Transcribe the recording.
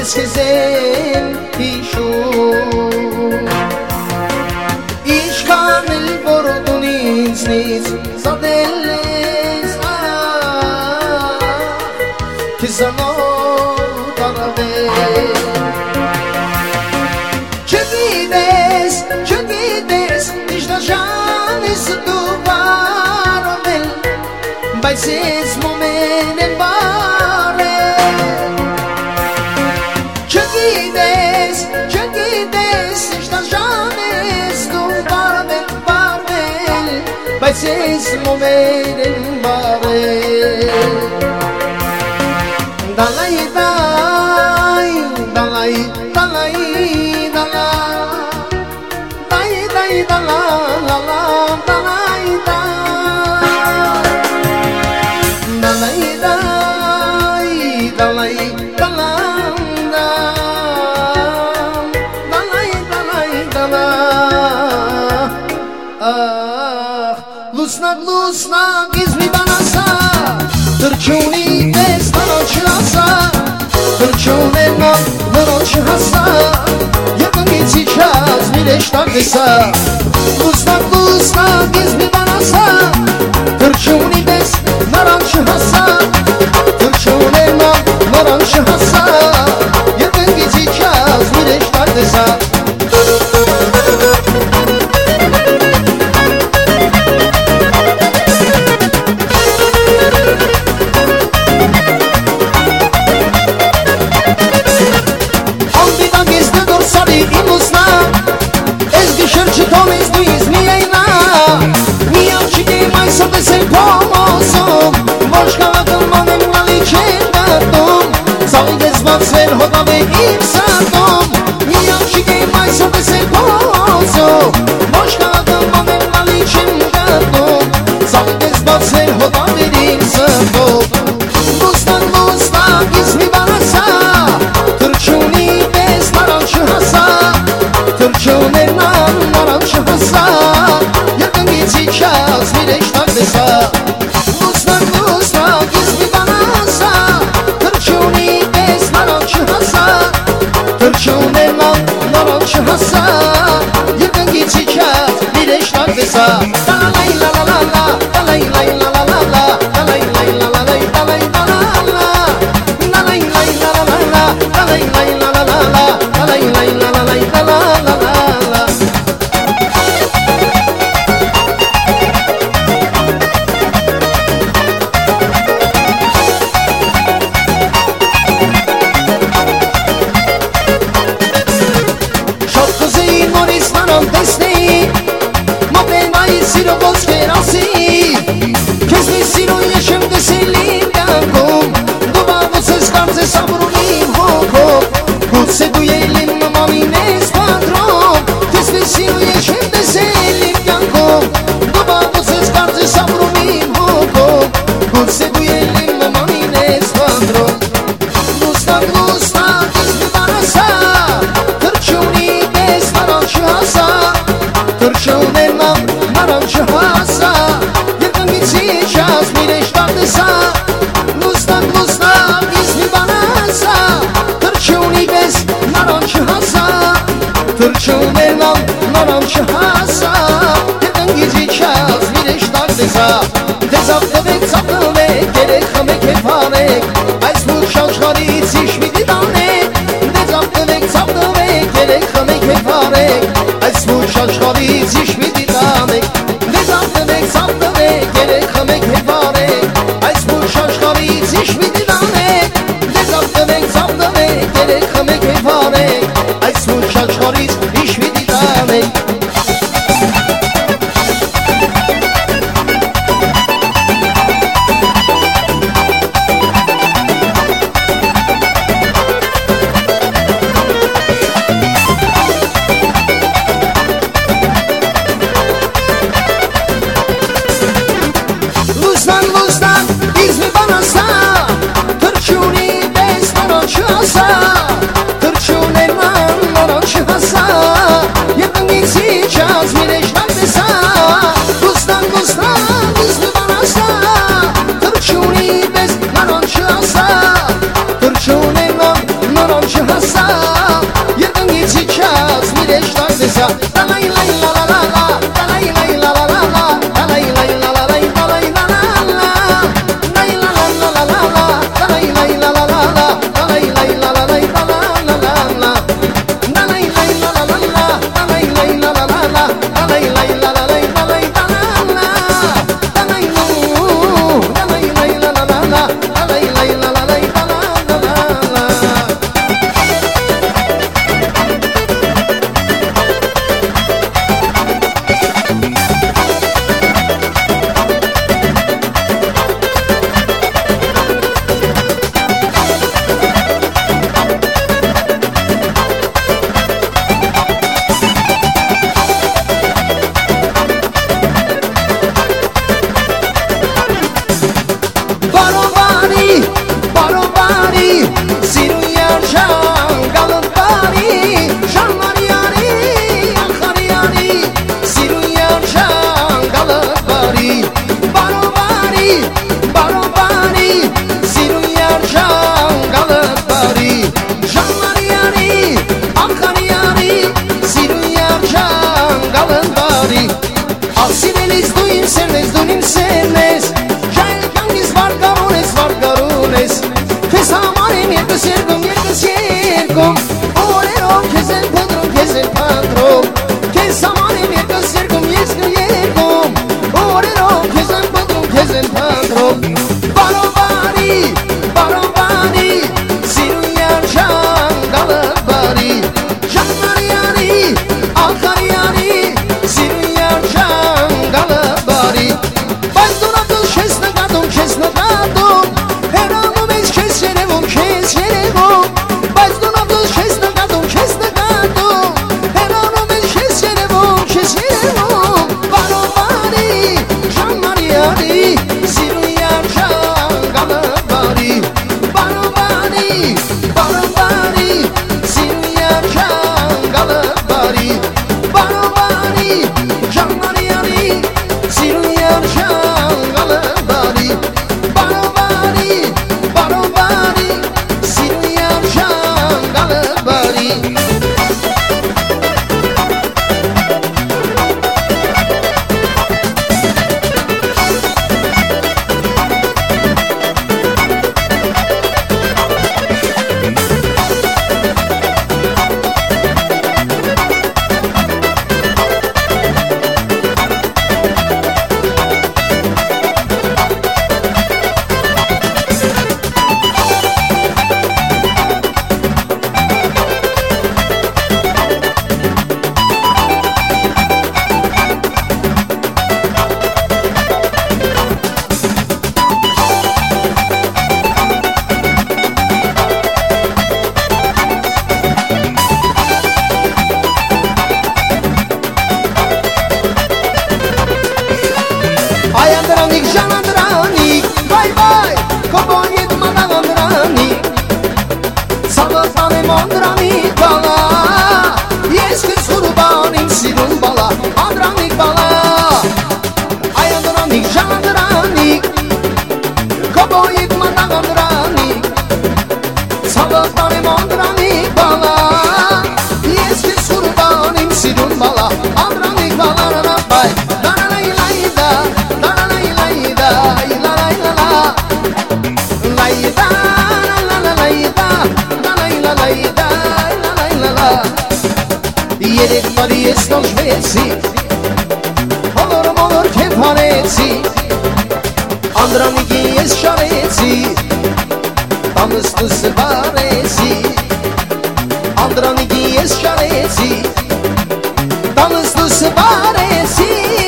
sento Ishkan il borduniz niz Zadeles Kizano tarabe Çekides İşte janis duvaromel Baysiz momenen bare Çekides İşte janis duvaromel Baysiz momenen bare Dalay day Dalay dalay Dalay day dala la la dalay day Dalay day dalay dala Dalay dala Ah Lusnak izmi banasa Tırçuni bez naročasa Tırçune naročasa Yakın git сейчас Mileš tak desa Lusnak izmi banasa Tırçuni bez naročasa Tırçune naročasa Yakın git сейчас Mileš tak desa Sven hodave im sadom Nijam šike maj sobe se pozo Moška da momem maličem gadom Zavide zbog Sven hodave im sadom Lusnak izmi banasa Trčuni bez narančasa Trčune narančasa Yakın git сейчас Mileš tak desa Lusnak izmi banasa Trčuni Trčune narančasa Yakın git сейчас Mileš tak desa Dalay la la la la Dalay la la la la la Dalay la la la la Dalay la la la Dalay la la la la Dalay la la la la Dalay la la la la Trčune narančasa Yakın git сейчас Mileš tak desa Dezavdevek zavdevek Gerek hamek efarek Ayz bu şanşgarit işmidi danek Dezavdevek zavdevek Gerek hamek efarek Ayz bu şanşgarit işmidi danek Dezavdevek zavdevek Gerek hamek efarek Ayz bu şanşgarit işmidi danek Dezavdevek zavdevek Gerek hamek efarek Ayz bu şanşgarit işmidi danek Naranjı Եկ բարի ես տանջվեցի Հոլոր քեվ հանեցի Անդրանիկի ես շարեցի Տանս տուսը բարեցի Անդրանիկի ես շարեցի Տանս տուսը բարեցի